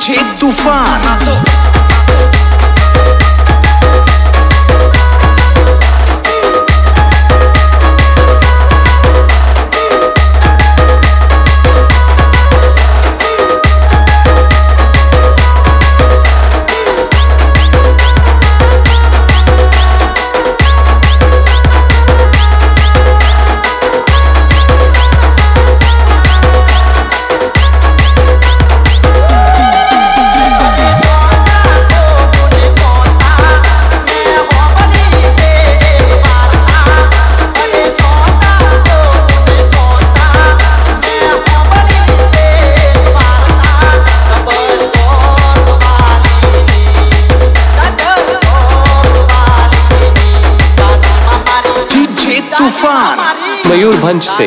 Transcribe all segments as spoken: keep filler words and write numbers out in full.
DJ तूफान। मयूरभंज से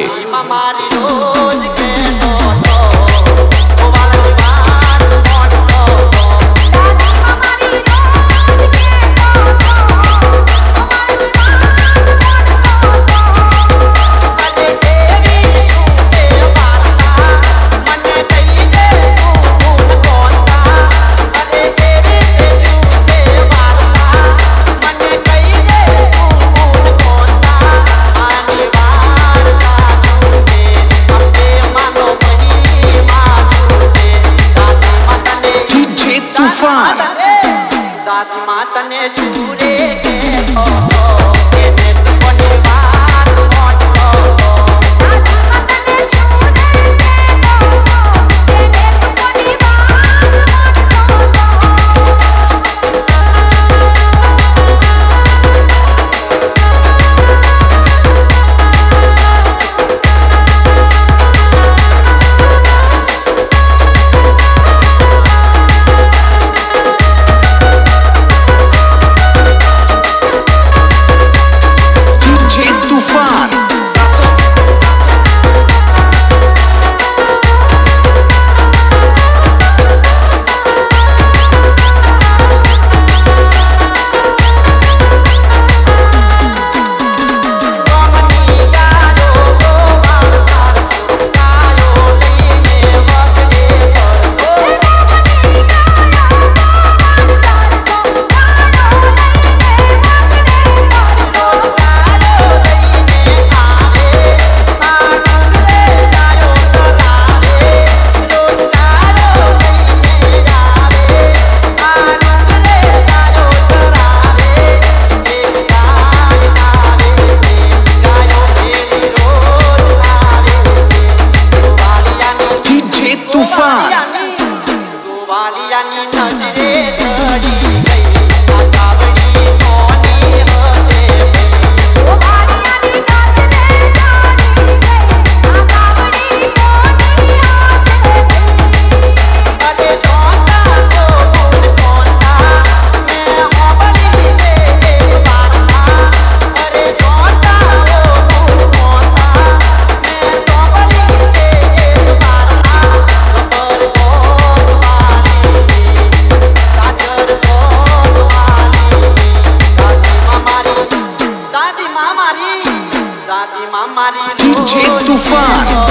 दादी माता ने सूरे डीजे तूफान।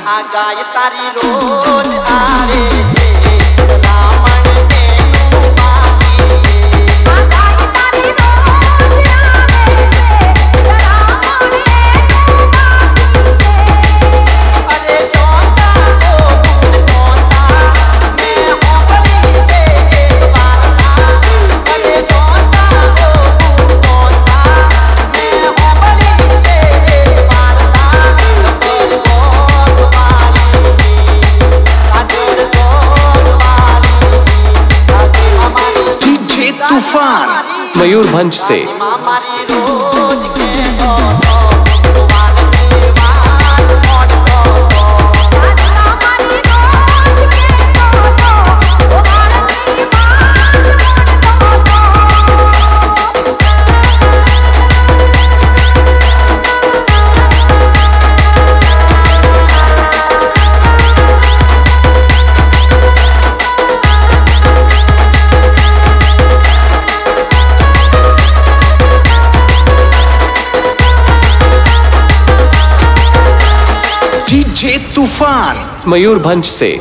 गाय तारी रोज आरे से रामन तेनु बाकी आ गाय तारी रोज आरे से रामन तेनु बाकी अरे तोता ओ तोता मैं होबड़ी से एक बारता अरे तोता ओ तोता मैं होबड़ी से एक बारता कपूर गोद वाली काजूर गोद वाली हमारी डीजे तूफान मयूरभंज से हमारी रोज के दो दो वाली बात मोड़ दो हमारी रोज के दो दो वाली बात मोड़ दो डीजे तूफान मयूरभंज से